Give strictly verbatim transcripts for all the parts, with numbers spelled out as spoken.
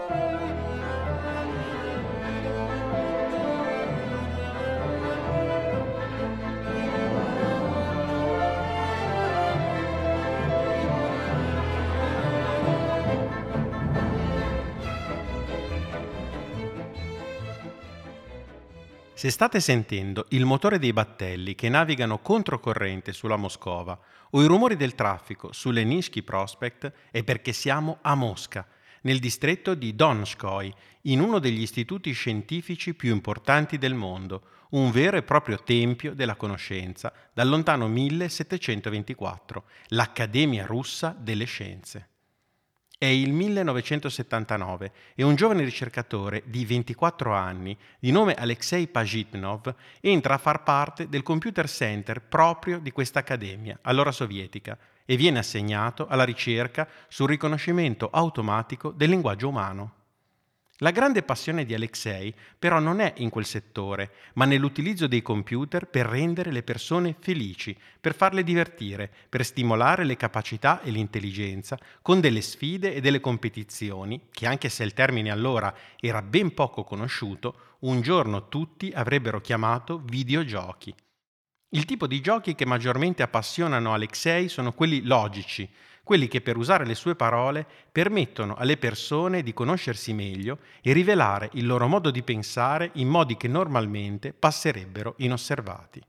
Se state sentendo il motore dei battelli che navigano controcorrente sulla Moscova o i rumori del traffico sulle Nevsky Prospekt è perché siamo a Mosca, nel distretto di Donskoi, in uno degli istituti scientifici più importanti del mondo, un vero e proprio tempio della conoscenza dal lontano millesettecentoventiquattro, l'Accademia Russa delle Scienze. È il millenovecentosettantanove e un giovane ricercatore di ventiquattro anni, di nome Alexei Pajitnov, entra a far parte del computer center proprio di questa accademia, allora sovietica, e viene assegnato alla ricerca sul riconoscimento automatico del linguaggio umano. La grande passione di Alexei però non è in quel settore, ma nell'utilizzo dei computer per rendere le persone felici, per farle divertire, per stimolare le capacità e l'intelligenza con delle sfide e delle competizioni che, anche se il termine allora era ben poco conosciuto, un giorno tutti avrebbero chiamato videogiochi. Il tipo di giochi che maggiormente appassionano Alexei sono quelli logici, quelli che, per usare le sue parole, permettono alle persone di conoscersi meglio e rivelare il loro modo di pensare in modi che normalmente passerebbero inosservati.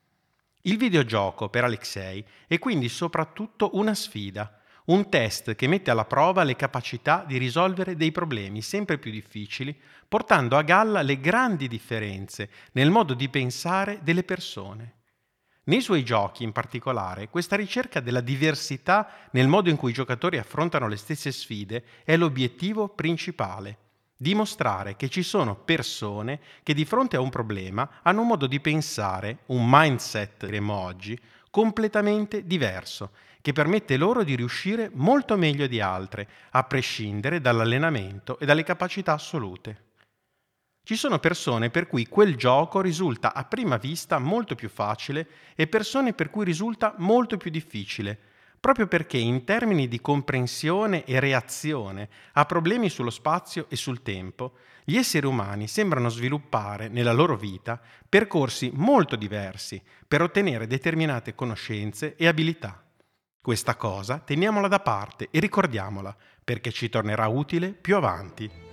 Il videogioco per Alexei è quindi soprattutto una sfida, un test che mette alla prova le capacità di risolvere dei problemi sempre più difficili, portando a galla le grandi differenze nel modo di pensare delle persone. Nei suoi giochi, in particolare, questa ricerca della diversità nel modo in cui i giocatori affrontano le stesse sfide è l'obiettivo principale: dimostrare che ci sono persone che di fronte a un problema hanno un modo di pensare, un mindset, diremmo oggi, completamente diverso, che permette loro di riuscire molto meglio di altre, a prescindere dall'allenamento e dalle capacità assolute. Ci sono persone per cui quel gioco risulta a prima vista molto più facile e persone per cui risulta molto più difficile, proprio perché in termini di comprensione e reazione a problemi sullo spazio e sul tempo, gli esseri umani sembrano sviluppare nella loro vita percorsi molto diversi per ottenere determinate conoscenze e abilità. Questa cosa teniamola da parte e ricordiamola, perché ci tornerà utile più avanti.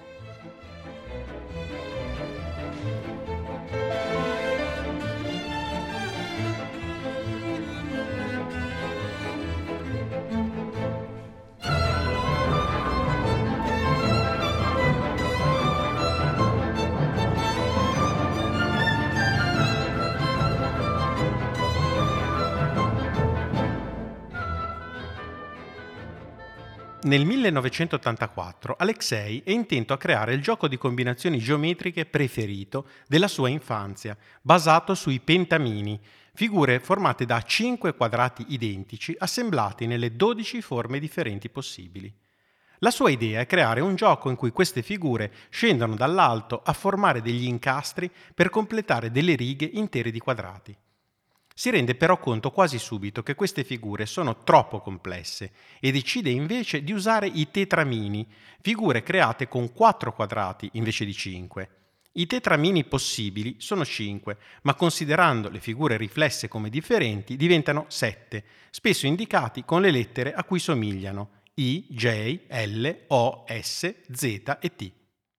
Nel millenovecentottantaquattro Alexei è intento a creare il gioco di combinazioni geometriche preferito della sua infanzia, basato sui pentamini, figure formate da cinque quadrati identici assemblati nelle dodici forme differenti possibili. La sua idea è creare un gioco in cui queste figure scendono dall'alto a formare degli incastri per completare delle righe intere di quadrati. Si rende però conto quasi subito che queste figure sono troppo complesse e decide invece di usare i tetramini, figure create con quattro quadrati invece di cinque. I tetramini possibili sono cinque, ma considerando le figure riflesse come differenti diventano sette, spesso indicati con le lettere a cui somigliano: I, J, L, O, S, Z e T.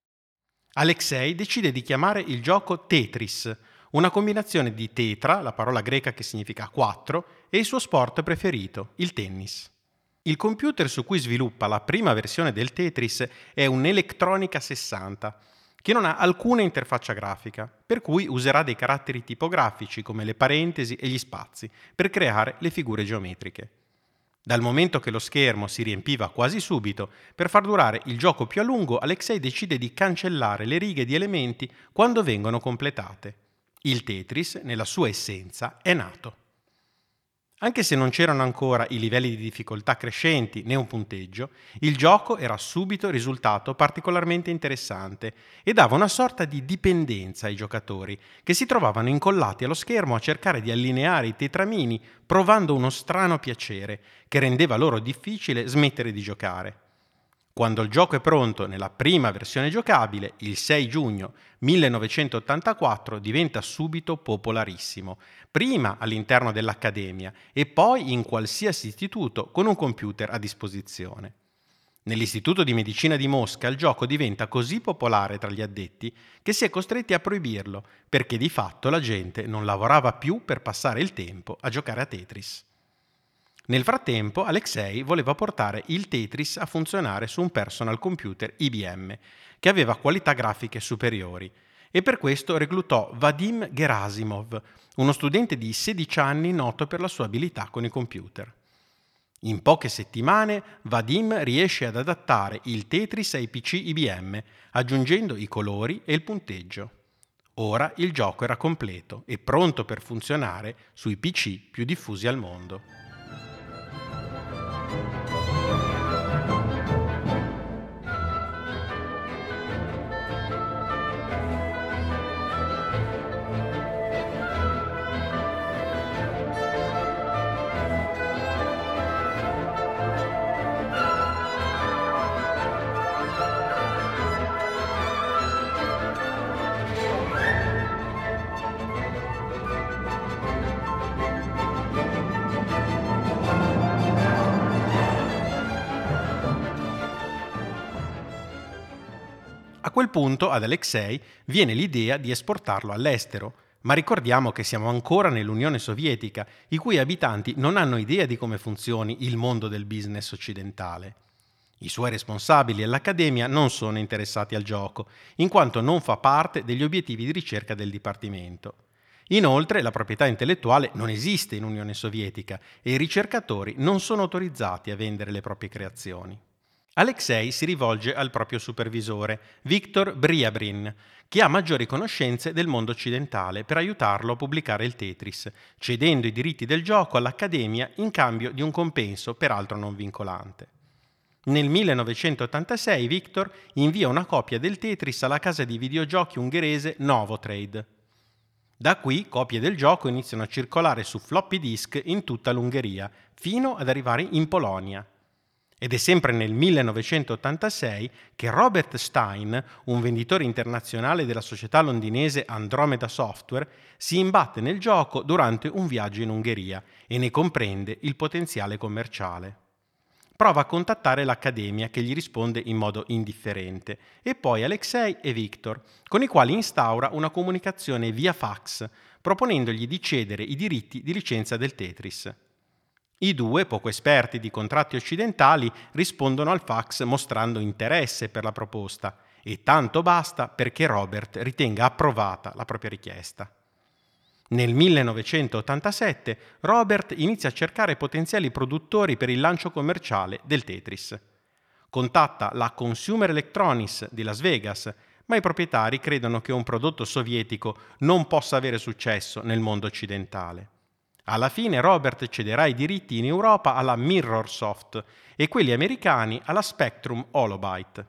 Alexei decide di chiamare il gioco Tetris, una combinazione di tetra, la parola greca che significa quattro, e il suo sport preferito, il tennis. Il computer su cui sviluppa la prima versione del Tetris è un Electronica sessanta, che non ha alcuna interfaccia grafica, per cui userà dei caratteri tipografici come le parentesi e gli spazi per creare le figure geometriche. Dal momento che lo schermo si riempiva quasi subito, per far durare il gioco più a lungo, Alexei decide di cancellare le righe di elementi quando vengono completate. Il Tetris, nella sua essenza, è nato. Anche se non c'erano ancora i livelli di difficoltà crescenti né un punteggio, il gioco era subito risultato particolarmente interessante e dava una sorta di dipendenza ai giocatori, che si trovavano incollati allo schermo a cercare di allineare i tetramini, provando uno strano piacere che rendeva loro difficile smettere di giocare. Quando il gioco è pronto nella prima versione giocabile, il sei giugno millenovecentottantaquattro diventa subito popolarissimo, prima all'interno dell'Accademia e poi in qualsiasi istituto con un computer a disposizione. Nell'Istituto di Medicina di Mosca il gioco diventa così popolare tra gli addetti che si è costretti a proibirlo, perché di fatto la gente non lavorava più per passare il tempo a giocare a Tetris. Nel frattempo, Alexei voleva portare il Tetris a funzionare su un personal computer I B M, che aveva qualità grafiche superiori, e per questo reclutò Vadim Gerasimov, uno studente di sedici anni noto per la sua abilità con i computer. In poche settimane, Vadim riesce ad adattare il Tetris ai P C I B M, aggiungendo i colori e il punteggio. Ora il gioco era completo e pronto per funzionare sui P C più diffusi al mondo. A quel punto ad Alexei viene l'idea di esportarlo all'estero, ma ricordiamo che siamo ancora nell'Unione Sovietica, i cui abitanti non hanno idea di come funzioni il mondo del business occidentale. I suoi responsabili all'Accademia non sono interessati al gioco, in quanto non fa parte degli obiettivi di ricerca del Dipartimento. Inoltre, la proprietà intellettuale non esiste in Unione Sovietica e i ricercatori non sono autorizzati a vendere le proprie creazioni. Alexei si rivolge al proprio supervisore, Viktor Briabrin, che ha maggiori conoscenze del mondo occidentale per aiutarlo a pubblicare il Tetris, cedendo i diritti del gioco all'Accademia in cambio di un compenso peraltro non vincolante. Nel millenovecentottantasei Viktor invia una copia del Tetris alla casa di videogiochi ungherese Novotrade. Da qui copie del gioco iniziano a circolare su floppy disk in tutta l'Ungheria, fino ad arrivare in Polonia. Ed è sempre nel millenovecentottantasei che Robert Stein, un venditore internazionale della società londinese Andromeda Software, si imbatte nel gioco durante un viaggio in Ungheria e ne comprende il potenziale commerciale. Prova a contattare l'Accademia, che gli risponde in modo indifferente, e poi Alexei e Viktor, con i quali instaura una comunicazione via fax, proponendogli di cedere i diritti di licenza del Tetris. I due, poco esperti di contratti occidentali, rispondono al fax mostrando interesse per la proposta, e tanto basta perché Robert ritenga approvata la propria richiesta. Nel millenovecentottantasette Robert inizia a cercare potenziali produttori per il lancio commerciale del Tetris. Contatta la Consumer Electronics di Las Vegas, ma i proprietari credono che un prodotto sovietico non possa avere successo nel mondo occidentale. Alla fine Robert cederà i diritti in Europa alla Mirrorsoft e quelli americani alla Spectrum Holobyte.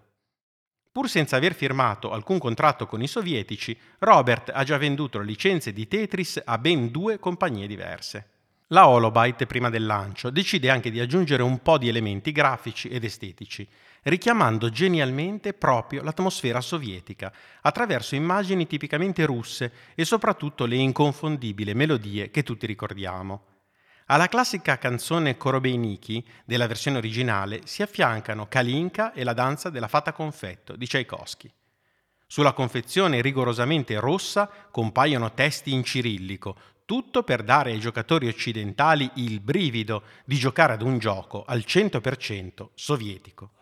Pur senza aver firmato alcun contratto con i sovietici, Robert ha già venduto le licenze di Tetris a ben due compagnie diverse. La Holobyte, prima del lancio, decide anche di aggiungere un po' di elementi grafici ed estetici, richiamando genialmente proprio l'atmosfera sovietica, attraverso immagini tipicamente russe e soprattutto le inconfondibili melodie che tutti ricordiamo. Alla classica canzone Korobeiniki della versione originale si affiancano Kalinka e la danza della fata confetto di Tchaikovsky. Sulla confezione rigorosamente rossa compaiono testi in cirillico, tutto per dare ai giocatori occidentali il brivido di giocare ad un gioco al cento per cento sovietico.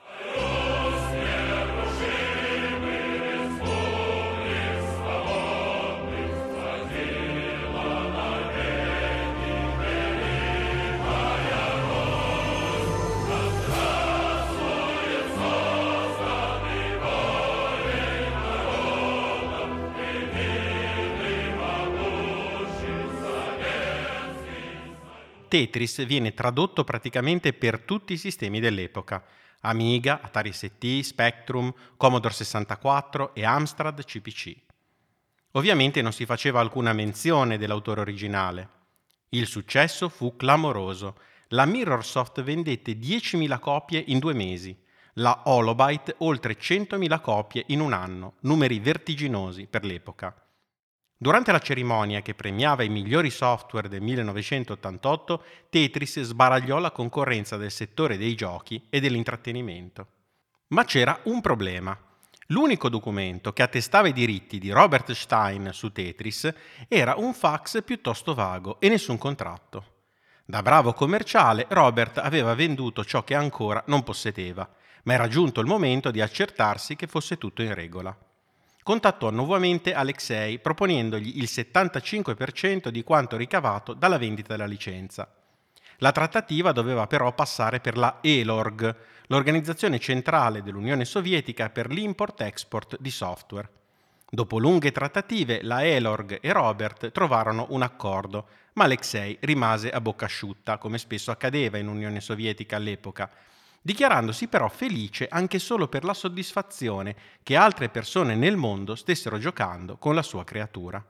Tetris viene tradotto praticamente per tutti i sistemi dell'epoca: Amiga, Atari S T, Spectrum, Commodore sessantaquattro e Amstrad C P C. Ovviamente non si faceva alcuna menzione dell'autore originale. Il successo fu clamoroso. La Mirrorsoft vendette diecimila copie in due mesi. la Holobyte oltre centomila copie in un anno, numeri vertiginosi per l'epoca. Durante la cerimonia che premiava i migliori software del millenovecentottantotto, Tetris sbaragliò la concorrenza del settore dei giochi e dell'intrattenimento. Ma c'era un problema. L'unico documento che attestava i diritti di Robert Stein su Tetris era un fax piuttosto vago e nessun contratto. Da bravo commerciale, Robert aveva venduto ciò che ancora non possedeva, ma era giunto il momento di accertarsi che fosse tutto in regola. Contattò nuovamente Alexei proponendogli il settantacinque per cento di quanto ricavato dalla vendita della licenza. La trattativa doveva però passare per la E-Lorg, l'organizzazione centrale dell'Unione Sovietica per l'import-export di software. Dopo lunghe trattative, la E-Lorg e Robert trovarono un accordo, ma Alexei rimase a bocca asciutta, come spesso accadeva in Unione Sovietica all'epoca, dichiarandosi però felice anche solo per la soddisfazione che altre persone nel mondo stessero giocando con la sua creatura.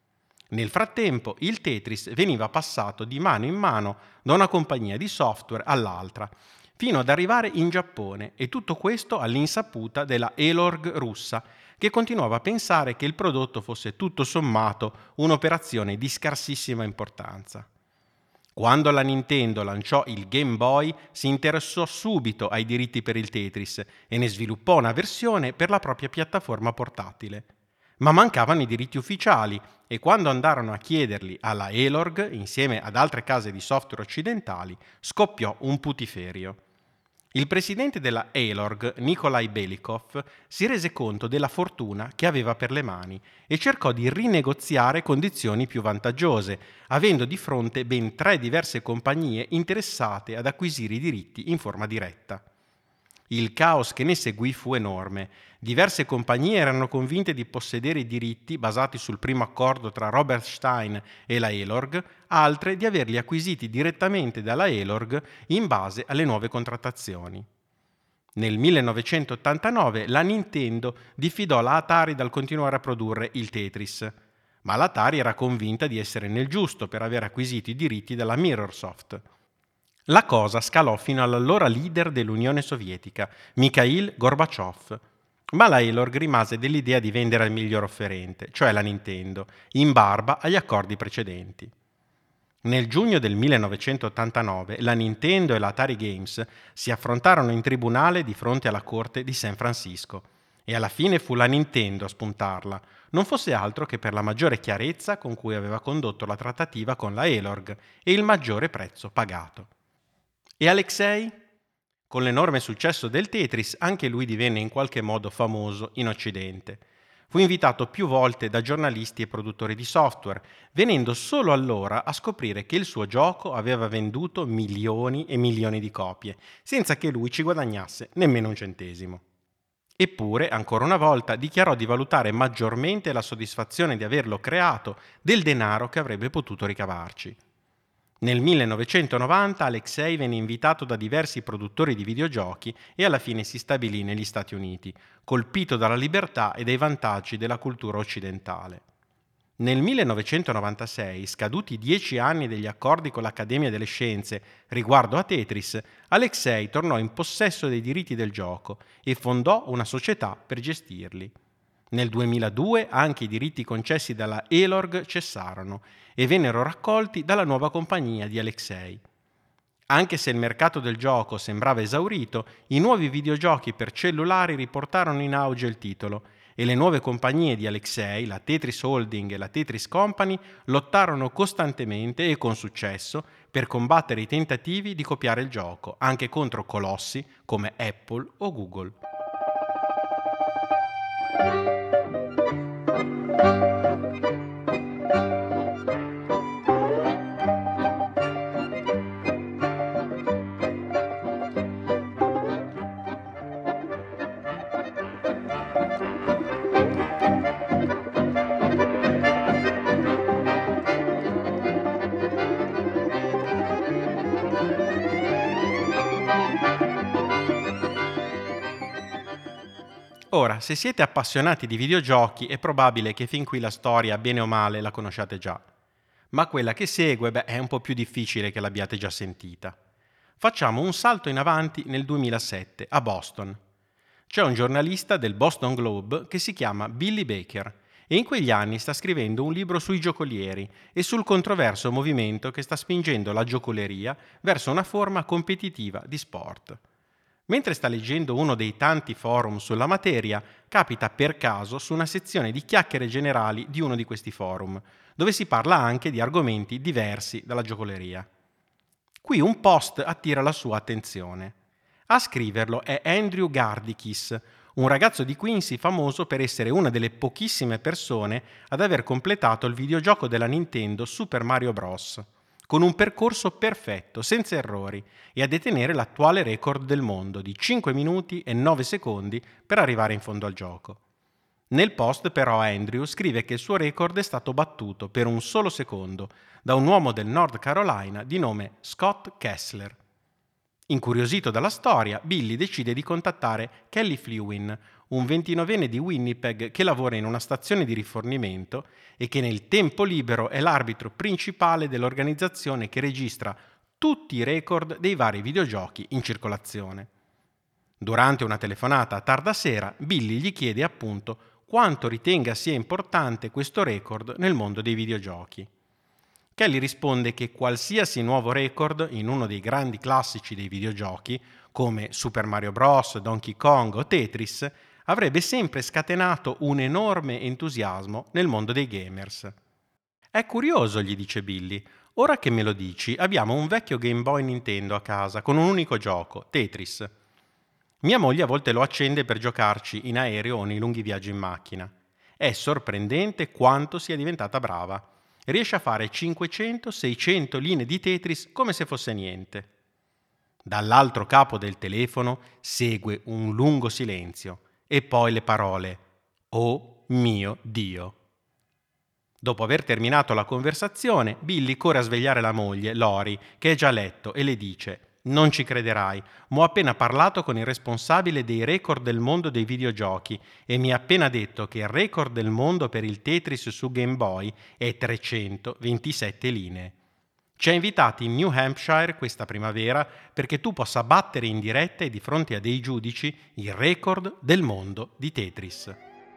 Nel frattempo, il Tetris veniva passato di mano in mano da una compagnia di software all'altra, fino ad arrivare in Giappone, e tutto questo all'insaputa della E-Lorg russa, che continuava a pensare che il prodotto fosse tutto sommato un'operazione di scarsissima importanza. Quando la Nintendo lanciò il Game Boy, si interessò subito ai diritti per il Tetris e ne sviluppò una versione per la propria piattaforma portatile. Ma mancavano i diritti ufficiali e quando andarono a chiederli alla E-Lorg, insieme ad altre case di software occidentali, scoppiò un putiferio. Il presidente della E-Lorg, Nikolai Belikov, si rese conto della fortuna che aveva per le mani e cercò di rinegoziare condizioni più vantaggiose, avendo di fronte ben tre diverse compagnie interessate ad acquisire i diritti in forma diretta. Il caos che ne seguì fu enorme. Diverse compagnie erano convinte di possedere i diritti basati sul primo accordo tra Robert Stein e la E-Lorg, altre di averli acquisiti direttamente dalla E-Lorg in base alle nuove contrattazioni. Nel millenovecentottantanove la Nintendo diffidò la Atari dal continuare a produrre il Tetris, ma l'Atari era convinta di essere nel giusto per aver acquisito i diritti dalla Mirrorsoft. La cosa scalò fino all'allora leader dell'Unione Sovietica, Mikhail Gorbaciov, ma la E-Lorg rimase dell'idea di vendere al miglior offerente, cioè la Nintendo, in barba agli accordi precedenti. Nel giugno del millenovecentottantanove la Nintendo e la Atari Games si affrontarono in tribunale di fronte alla corte di San Francisco e alla fine fu la Nintendo a spuntarla, non fosse altro che per la maggiore chiarezza con cui aveva condotto la trattativa con la E-Lorg e il maggiore prezzo pagato. E Alexei? Con l'enorme successo del Tetris, anche lui divenne in qualche modo famoso in Occidente. Fu invitato più volte da giornalisti e produttori di software, venendo solo allora a scoprire che il suo gioco aveva venduto milioni e milioni di copie, senza che lui ci guadagnasse nemmeno un centesimo. Eppure, ancora una volta, dichiarò di valutare maggiormente la soddisfazione di averlo creato del denaro che avrebbe potuto ricavarci. Nel millenovecentonovanta Alexei venne invitato da diversi produttori di videogiochi e alla fine si stabilì negli Stati Uniti, colpito dalla libertà e dai vantaggi della cultura occidentale. Nel millenovecentonovantasei, scaduti dieci anni degli accordi con l'Accademia delle Scienze riguardo a Tetris, Alexei tornò in possesso dei diritti del gioco e fondò una società per gestirli. Nel duemiladue anche i diritti concessi dalla E-Lorg cessarono e vennero raccolti dalla nuova compagnia di Alexei. Anche se il mercato del gioco sembrava esaurito, i nuovi videogiochi per cellulari riportarono in auge il titolo e le nuove compagnie di Alexei, la Tetris Holding e la Tetris Company, lottarono costantemente e con successo per combattere i tentativi di copiare il gioco, anche contro colossi come Apple o Google. Ora, se siete appassionati di videogiochi, è probabile che fin qui la storia, bene o male, la conosciate già. Ma quella che segue, beh, è un po' più difficile che l'abbiate già sentita. Facciamo un salto in avanti nel duemilasette, a Boston. C'è un giornalista del Boston Globe che si chiama Billy Baker e in quegli anni sta scrivendo un libro sui giocolieri e sul controverso movimento che sta spingendo la giocoleria verso una forma competitiva di sport. Mentre sta leggendo uno dei tanti forum sulla materia, capita per caso su una sezione di chiacchiere generali di uno di questi forum, dove si parla anche di argomenti diversi dalla giocoleria. Qui un post attira la sua attenzione. A scriverlo è Andrew Gardikis, un ragazzo di Quincy famoso per essere una delle pochissime persone ad aver completato il videogioco della Nintendo Super Mario Bros. Con un percorso perfetto, senza errori, e a detenere l'attuale record del mondo di cinque minuti e nove secondi per arrivare in fondo al gioco. Nel post però Andrew scrive che il suo record è stato battuto per un solo secondo da un uomo del North Carolina di nome Scott Kessler. Incuriosito dalla storia, Billy decide di contattare Kelly Flewin, un ventinovenne di Winnipeg che lavora in una stazione di rifornimento e che nel tempo libero è l'arbitro principale dell'organizzazione che registra tutti i record dei vari videogiochi in circolazione. Durante una telefonata a tarda sera, Billy gli chiede appunto quanto ritenga sia importante questo record nel mondo dei videogiochi. Kelly risponde che qualsiasi nuovo record in uno dei grandi classici dei videogiochi, come Super Mario Bros., Donkey Kong o Tetris, avrebbe sempre scatenato un enorme entusiasmo nel mondo dei gamers. È curioso, gli dice Billy. Ora che me lo dici, abbiamo un vecchio Game Boy Nintendo a casa con un unico gioco, Tetris. Mia moglie a volte lo accende per giocarci in aereo o nei lunghi viaggi in macchina. È sorprendente quanto sia diventata brava. Riesce a fare cinquecento seicento linee di Tetris come se fosse niente. Dall'altro capo del telefono segue un lungo silenzio e poi le parole «Oh mio Dio!». Dopo aver terminato la conversazione, Billy corre a svegliare la moglie, Lori, che è già a letto, e le dice «Non ci crederai, ma ho appena parlato con il responsabile dei record del mondo dei videogiochi e mi ha appena detto che il record del mondo per il Tetris su Game Boy è trecentoventisette linee. Ci ha invitati in New Hampshire questa primavera perché tu possa battere in diretta e di fronte a dei giudici il record del mondo di Tetris».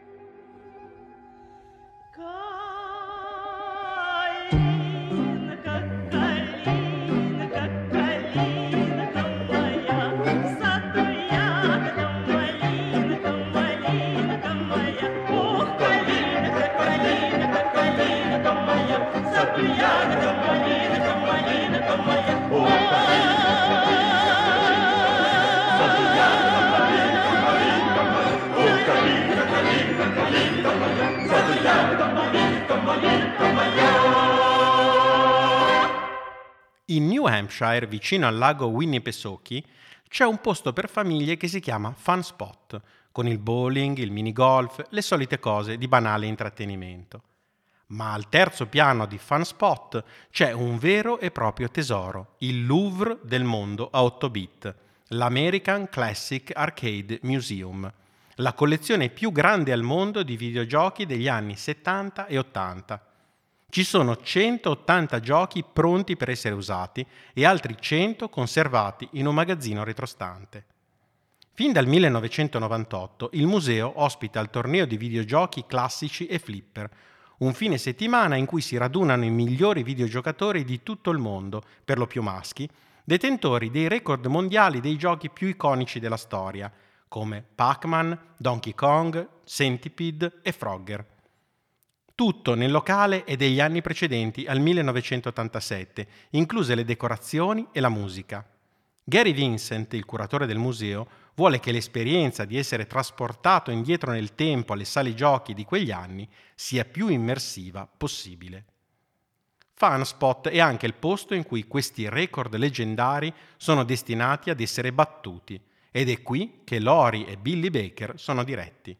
In New Hampshire, vicino al lago Winnipesaukee, c'è un posto per famiglie che si chiama Fun Spot, con il bowling, il minigolf, le solite cose di banale intrattenimento. Ma al terzo piano di Fun Spot c'è un vero e proprio tesoro, il Louvre del mondo a otto bit, l'American Classic Arcade Museum, la collezione più grande al mondo di videogiochi degli anni settanta e ottanta. Ci sono centottanta giochi pronti per essere usati e altri cento conservati in un magazzino retrostante. Fin dal millenovecentonovantotto il museo ospita il torneo di videogiochi classici e flipper, un fine settimana in cui si radunano i migliori videogiocatori di tutto il mondo, per lo più maschi, detentori dei record mondiali dei giochi più iconici della storia, come Pac-Man, Donkey Kong, Centipede e Frogger. Tutto nel locale è degli anni precedenti al millenovecentottantasette, incluse le decorazioni e la musica. Gary Vincent, il curatore del museo, vuole che l'esperienza di essere trasportato indietro nel tempo alle sale giochi di quegli anni sia più immersiva possibile. Fun Spot è anche il posto in cui questi record leggendari sono destinati ad essere battuti, ed è qui che Lori e Billy Baker sono diretti.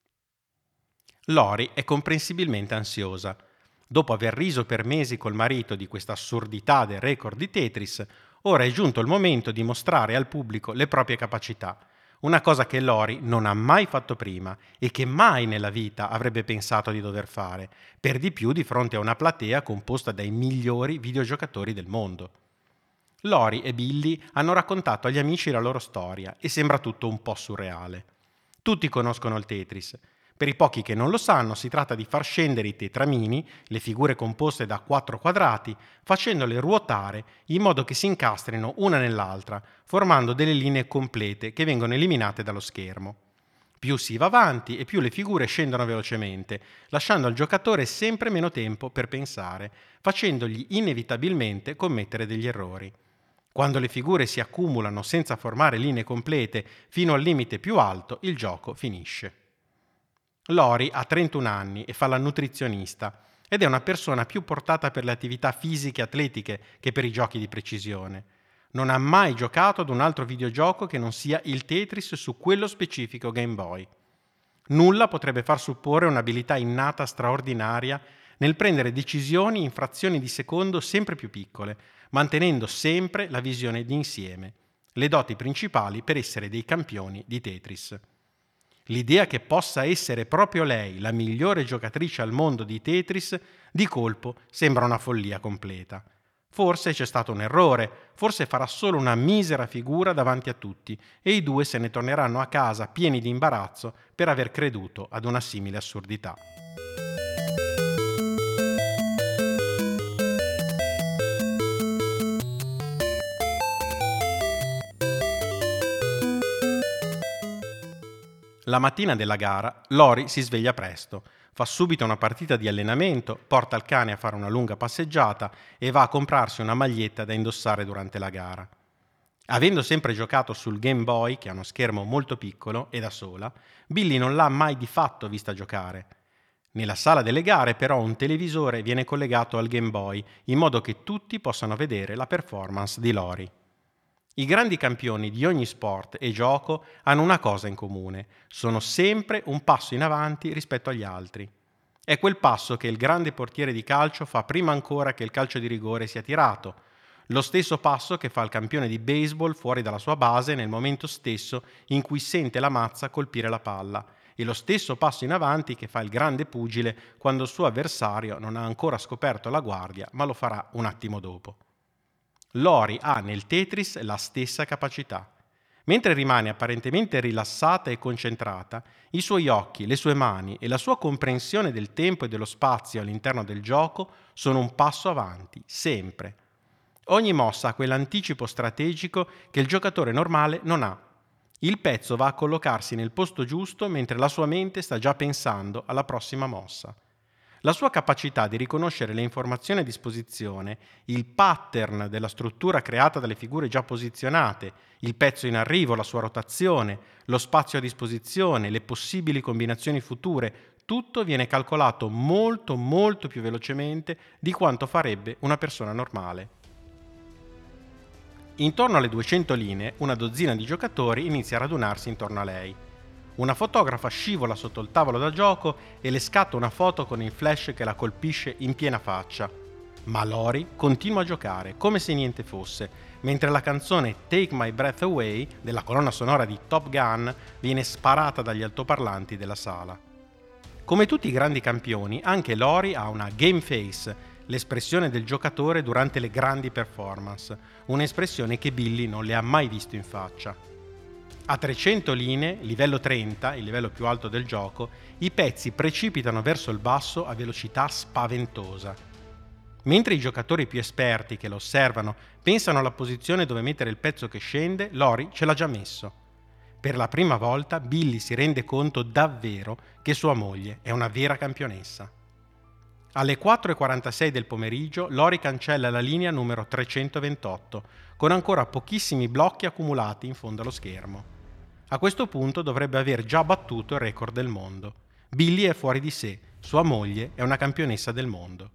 Lori è comprensibilmente ansiosa. Dopo aver riso per mesi col marito di questa assurdità del record di Tetris, ora è giunto il momento di mostrare al pubblico le proprie capacità, una cosa che Lori non ha mai fatto prima e che mai nella vita avrebbe pensato di dover fare, per di più di fronte a una platea composta dai migliori videogiocatori del mondo. Lori e Billy hanno raccontato agli amici la loro storia e sembra tutto un po' surreale. Tutti conoscono il Tetris. Per i pochi che non lo sanno, si tratta di far scendere i tetramini, le figure composte da quattro quadrati, facendole ruotare in modo che si incastrino una nell'altra, formando delle linee complete che vengono eliminate dallo schermo. Più si va avanti e più le figure scendono velocemente, lasciando al giocatore sempre meno tempo per pensare, facendogli inevitabilmente commettere degli errori. Quando le figure si accumulano senza formare linee complete fino al limite più alto, il gioco finisce. Lori ha trentuno anni e fa la nutrizionista ed è una persona più portata per le attività fisiche e atletiche che per i giochi di precisione. Non ha mai giocato ad un altro videogioco che non sia il Tetris su quello specifico Game Boy. Nulla potrebbe far supporre un'abilità innata straordinaria nel prendere decisioni in frazioni di secondo sempre più piccole, mantenendo sempre la visione d'insieme, le doti principali per essere dei campioni di Tetris. L'idea che possa essere proprio lei la migliore giocatrice al mondo di Tetris, di colpo sembra una follia completa. Forse c'è stato un errore, forse farà solo una misera figura davanti a tutti e i due se ne torneranno a casa pieni di imbarazzo per aver creduto ad una simile assurdità. La mattina della gara, Lori si sveglia presto, fa subito una partita di allenamento, porta il cane a fare una lunga passeggiata e va a comprarsi una maglietta da indossare durante la gara. Avendo sempre giocato sul Game Boy, che ha uno schermo molto piccolo e da sola, Billy non l'ha mai di fatto vista giocare. Nella sala delle gare però un televisore viene collegato al Game Boy in modo che tutti possano vedere la performance di Lori. I grandi campioni di ogni sport e gioco hanno una cosa in comune: sono sempre un passo in avanti rispetto agli altri. È quel passo che il grande portiere di calcio fa prima ancora che il calcio di rigore sia tirato, lo stesso passo che fa il campione di baseball fuori dalla sua base nel momento stesso in cui sente la mazza colpire la palla, e lo stesso passo in avanti che fa il grande pugile quando il suo avversario non ha ancora scoperto la guardia, ma lo farà un attimo dopo. Lori ha nel Tetris la stessa capacità. Mentre rimane apparentemente rilassata e concentrata, i suoi occhi, le sue mani e la sua comprensione del tempo e dello spazio all'interno del gioco sono un passo avanti, sempre. Ogni mossa ha quell'anticipo strategico che il giocatore normale non ha. Il pezzo va a collocarsi nel posto giusto mentre la sua mente sta già pensando alla prossima mossa. La sua capacità di riconoscere le informazioni a disposizione, il pattern della struttura creata dalle figure già posizionate, il pezzo in arrivo, la sua rotazione, lo spazio a disposizione, le possibili combinazioni future, tutto viene calcolato molto molto più velocemente di quanto farebbe una persona normale. Intorno alle duecento linee, una dozzina di giocatori inizia a radunarsi intorno a lei. Una fotografa scivola sotto il tavolo da gioco e le scatta una foto con il flash che la colpisce in piena faccia. Ma Lori continua a giocare come se niente fosse, mentre la canzone Take My Breath Away della colonna sonora di Top Gun viene sparata dagli altoparlanti della sala. Come tutti i grandi campioni, anche Lori ha una game face, l'espressione del giocatore durante le grandi performance, un'espressione che Billy non le ha mai visto in faccia. A trecento linee, livello trenta, il livello più alto del gioco, i pezzi precipitano verso il basso a velocità spaventosa. Mentre i giocatori più esperti che lo osservano pensano alla posizione dove mettere il pezzo che scende, Lori ce l'ha già messo. Per la prima volta Billy si rende conto davvero che sua moglie è una vera campionessa. Alle quattro e quarantasei del pomeriggio Lori cancella la linea numero trecentoventotto, con ancora pochissimi blocchi accumulati in fondo allo schermo. A questo punto dovrebbe aver già battuto il record del mondo. Billy è fuori di sé, sua moglie è una campionessa del mondo.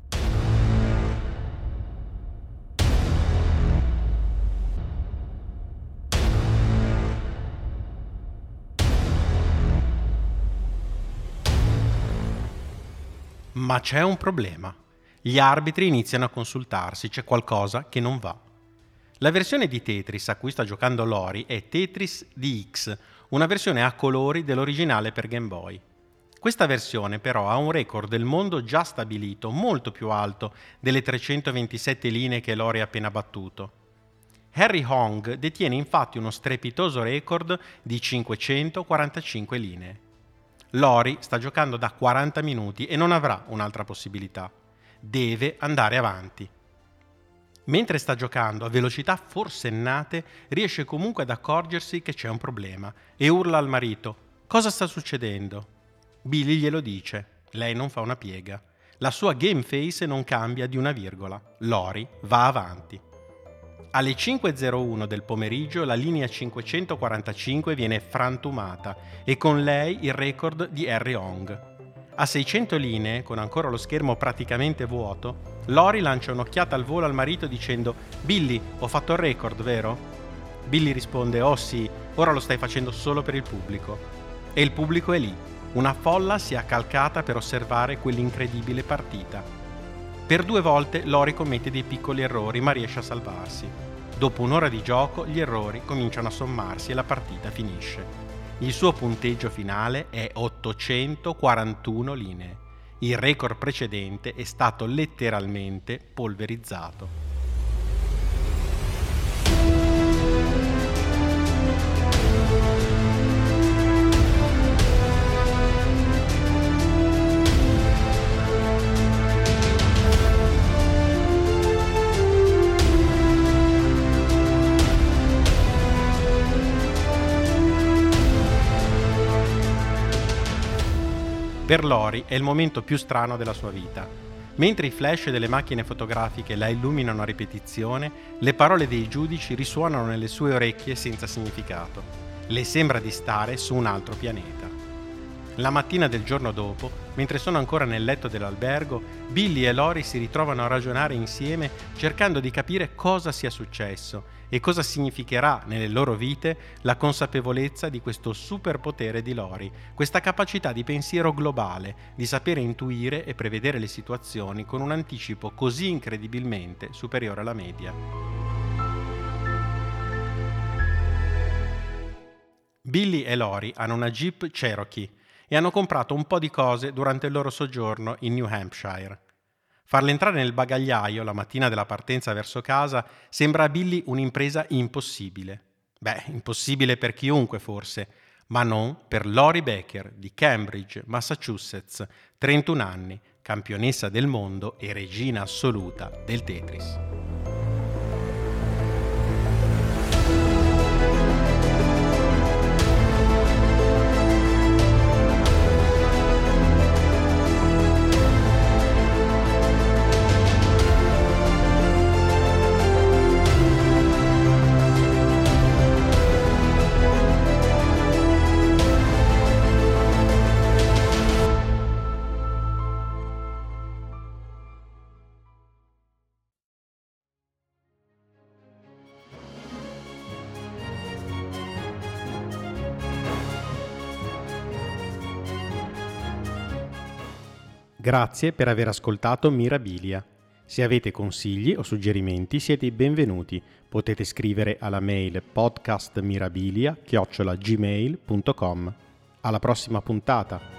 Ma c'è un problema. Gli arbitri iniziano a consultarsi, c'è qualcosa che non va. La versione di Tetris a cui sta giocando Lori è Tetris D X, una versione a colori dell'originale per Game Boy. Questa versione però ha un record del mondo già stabilito, molto più alto delle trecentoventisette linee che Lori ha appena battuto. Harry Hong detiene infatti uno strepitoso record di cinquecentoquarantacinque linee. Lori sta giocando da quaranta minuti e non avrà un'altra possibilità. Deve andare avanti. Mentre sta giocando a velocità forsennate, riesce comunque ad accorgersi che c'è un problema e urla al marito: «Cosa sta succedendo?» Billy glielo dice. Lei non fa una piega. La sua game face non cambia di una virgola. Lori va avanti. Alle cinque e zero uno del pomeriggio la linea cinquecentoquarantacinque viene frantumata e con lei il record di Harry Hong. A seicento linee, con ancora lo schermo praticamente vuoto, Lori lancia un'occhiata al volo al marito dicendo: «Billy, ho fatto il record, vero?» Billy risponde: «Oh sì, ora lo stai facendo solo per il pubblico». E il pubblico è lì. Una folla si è accalcata per osservare quell'incredibile partita. Per due volte Lori commette dei piccoli errori, ma riesce a salvarsi. Dopo un'ora di gioco, gli errori cominciano a sommarsi e la partita finisce. Il suo punteggio finale è ottocentoquarantuno linee. Il record precedente è stato letteralmente polverizzato. Per Lori è il momento più strano della sua vita. Mentre i flash delle macchine fotografiche la illuminano a ripetizione, le parole dei giudici risuonano nelle sue orecchie senza significato. Le sembra di stare su un altro pianeta. La mattina del giorno dopo, mentre sono ancora nel letto dell'albergo, Billy e Lori si ritrovano a ragionare insieme cercando di capire cosa sia successo e cosa significherà nelle loro vite la consapevolezza di questo superpotere di Lori, questa capacità di pensiero globale, di sapere intuire e prevedere le situazioni con un anticipo così incredibilmente superiore alla media. Billy e Lori hanno una Jeep Cherokee e hanno comprato un po' di cose durante il loro soggiorno in New Hampshire. Farle entrare nel bagagliaio la mattina della partenza verso casa sembra a Billy un'impresa impossibile. Beh, impossibile per chiunque forse, ma non per Lori Becker di Cambridge, Massachusetts, trentuno anni, campionessa del mondo e regina assoluta del Tetris. Grazie per aver ascoltato Mirabilia. Se avete consigli o suggerimenti siete i benvenuti. Potete scrivere alla mail podcastmirabilia chiocciola gmail punto com. Alla prossima puntata!